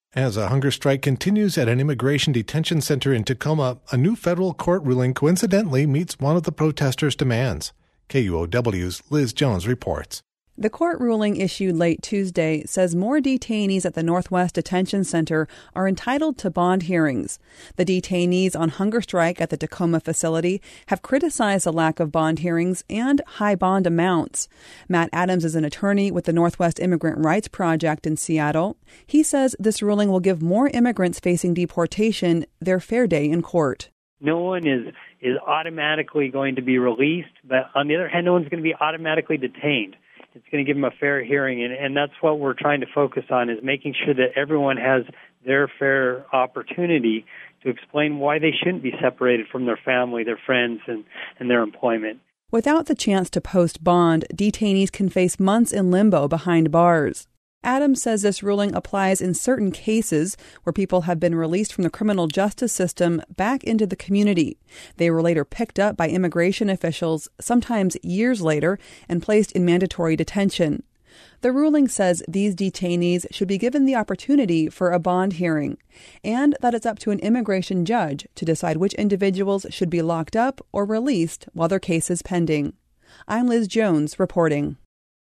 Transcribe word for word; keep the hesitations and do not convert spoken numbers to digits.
As a hunger strike continues at an immigration detention center in Tacoma, a new federal court ruling coincidentally meets one of the protesters' demands. K U O W's Liz Jones reports. The court ruling issued late Tuesday says more detainees at the Northwest Detention Center are entitled to bond hearings. The detainees on hunger strike at the Tacoma facility have criticized the lack of bond hearings and high bond amounts. Matt Adams is an attorney with the Northwest Immigrant Rights Project in Seattle. He says this ruling will give more immigrants facing deportation their fair day in court. No one is is automatically going to be released, but on the other hand, no one's going to be automatically detained. It's going to give them a fair hearing, and, and that's what we're trying to focus on, is making sure that everyone has their fair opportunity to explain why they shouldn't be separated from their family, their friends, and, and their employment. Without the chance to post bond, detainees can face months in limbo behind bars. Adams says this ruling applies in certain cases where people have been released from the criminal justice system back into the community. They were later picked up by immigration officials, sometimes years later, and placed in mandatory detention. The ruling says these detainees should be given the opportunity for a bond hearing, and that it's up to an immigration judge to decide which individuals should be locked up or released while their case is pending. I'm Liz Jones reporting.